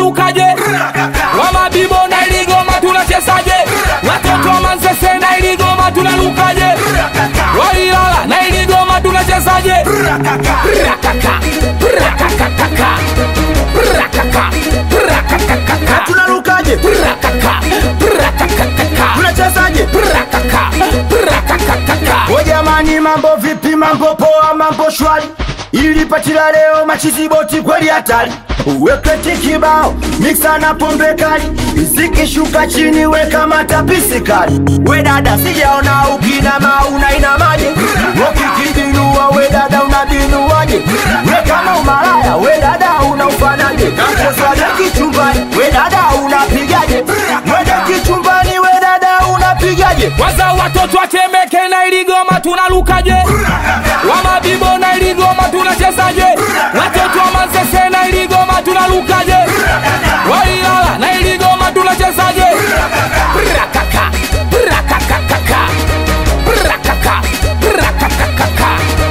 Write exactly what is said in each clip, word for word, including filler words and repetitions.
tunalukaje? Wa mabibo na iligoma tunachezaje? Watoto wa Manzese na iligoma tunalukaje? Wa Ilala na iligoma tunachezaje? Rakaka rakaka rakaka rakaka tunalukaje? rakaka rakaka Tunachezaje? rakaka rakaka. O jamani, mambo vipi? Mambo poa, mambo shwari. Ilipatila leo machizi boti kweli hatari. Uweke kibao mixa na pombe kali, zikishuka chini weka matapisi kali. We dada sijaona ukinama unainamaje? Ukikibinua we dada unabinuaje? We kama umalaya we dada unaufanaje? Kakosaje kichumbani we dada unapigaje? Wede kichumbani we dada unapigaje? Waza watoto wa Temeke na iligoma tunalukaje? Wa mabibo na iligoma tunachezaje? Watoto wa Manzese na iligoma tunalukaje? Wa Ilala na iligoma tunachezaje? Rakaka rakaka rakaka rakaka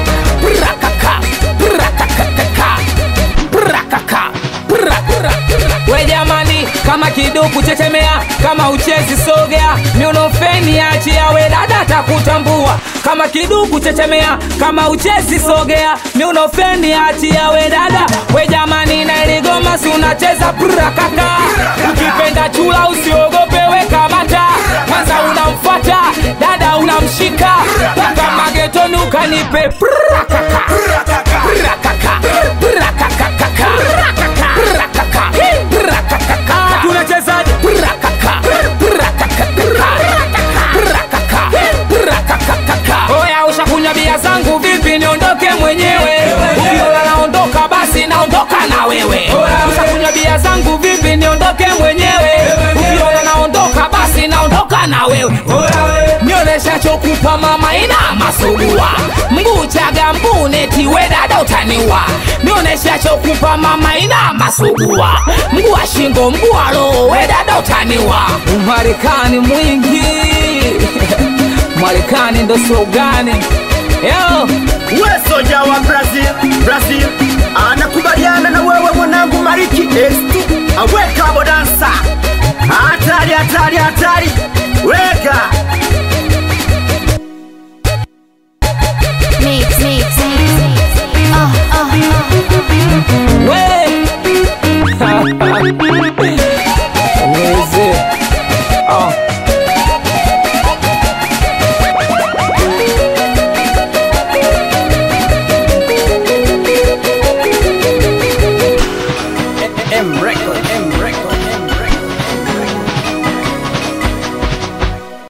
rakaka rakaka. We jamani, kama kiduku chechemea, kama uchezi sogea, miunofeni achia we dada takutambua. Kama kiduku chechemea, kama uchezi sogea, miunofeni achia we dada. We jamani na iligoma si unacheza prakaka. Ukipenda chula usiogope we kamata. Kwanza unamfuata, dada unamshika, paka magetoni ukanipe prakaka prakaka prakaka rakaka. Tunachezaje? Rakaka rakaka. Oya ushakunywa bia zangu vipi niondoke mwenyewe? Ukiona naondoka basi naondoka na wewe. Ushakunywa bia zangu vipi niondoke mwenyewe? Ukiona naondoka basi naondoka na wewe. Nionesha chokupa mama ina masugua, mguu chaga mbuneti we dada utaniwa. Nionesha chokupa mama ina masugua, mguu wa shingo mguu wa roho we dada utaniwa. Umarekani mwingi Marekani ndo slogani. Yo we soja wa Brazil, Brazil anakubaliana na wewe mwanangu Mariki Estu. Aweka bodansa hatari hatari hatari, weka Mix, mix, mix. Uh, uh, uh. we Weze oh. M Record.